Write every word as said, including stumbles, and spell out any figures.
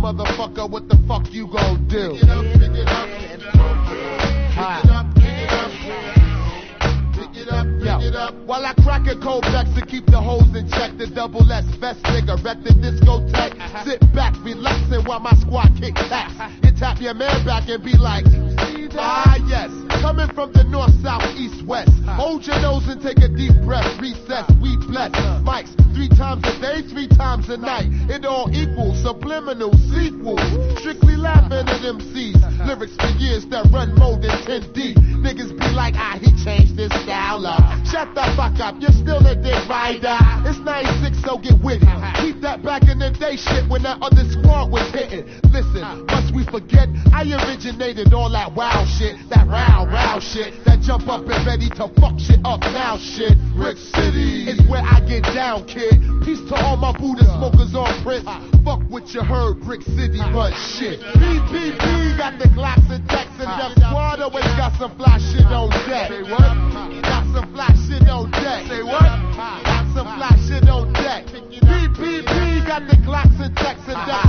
motherfucker, what the fuck you gon' do? Pick it up, pick it up, pick it up, pick it up, pick it up, pick it up. While I crack a cold vex to keep the hoes in check, the double S vest nigga wreck the discotheque. Sit back, relaxing while my squad kick backs. You tap your man back and be like, ah yes, coming from the north, south, east, west. Hold your nose and take a deep breath. Recess, we bless. Mics three times a day, three times a night. It all equals subliminal sequels. Strictly laughing at M Cs. Lyrics for years that run more than ten deep. Niggas be like, ah, he changed his style up. Shut the fuck up, you're still a dick rider. It's ninety-six, so get with it. Keep that back in the day shit when that other squad was hitting. Listen, must we forget I originated all that wild shit, that round, round shit, that jump up and ready to fuck shit up now shit. Brick City is where I get down, kid. Peace to all my Buddha smokers on Prince. Fuck what you heard, Brick City run shit. B P P got the Glocks and Tex and Def Squad always got some fly shit on deck. Say what? Got some fly shit on deck. Say what? Got some fly shit on deck. B P P got the Glocks and Tex and Def